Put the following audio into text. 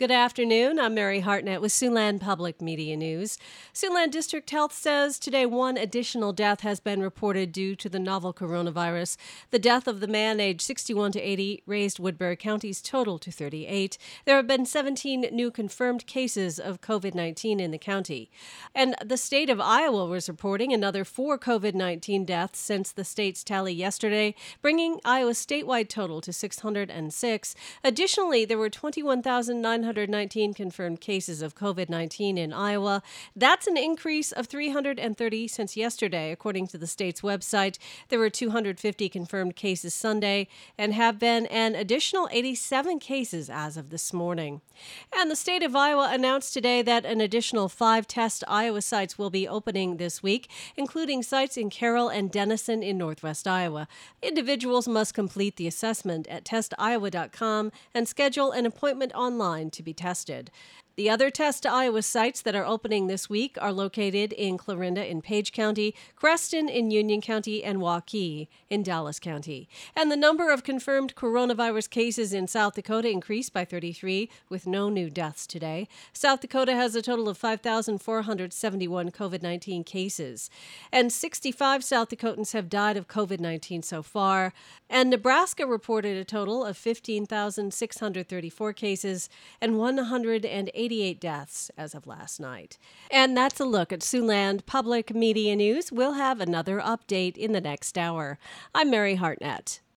Good afternoon. I'm Mary Hartnett with Siouxland Public Media News. Siouxland District Health says today one additional death has been reported due to the novel coronavirus. The death of the man aged 61 to 80 raised Woodbury County's total to 38. There have been 17 new confirmed cases of COVID-19 in the county. And the state of Iowa was reporting another 4 COVID-19 deaths since the state's tally yesterday, bringing Iowa's statewide total to 606. Additionally, there were 21,919 confirmed cases of COVID-19 in Iowa. That's an increase of 330 since yesterday, according to the state's website. There were 250 confirmed cases Sunday and have been an additional 87 cases as of this morning. And the state of Iowa announced today that an additional 5 test Iowa sites will be opening this week, including sites in Carroll and Denison in northwest Iowa. Individuals must complete the assessment at testiowa.com and schedule an appointment online to be tested. The other Test Iowa sites that are opening this week are located in Clarinda in Page County, Creston in Union County, and Waukee in Dallas County. And the number of confirmed coronavirus cases in South Dakota increased by 33, with no new deaths today. South Dakota has a total of 5,471 COVID-19 cases. And 65 South Dakotans have died of COVID-19 so far. And Nebraska reported a total of 15,634 cases and 188 deaths as of last night. And that's a look at Siouxland Public Media News. We'll have another update in the next hour. I'm Mary Hartnett.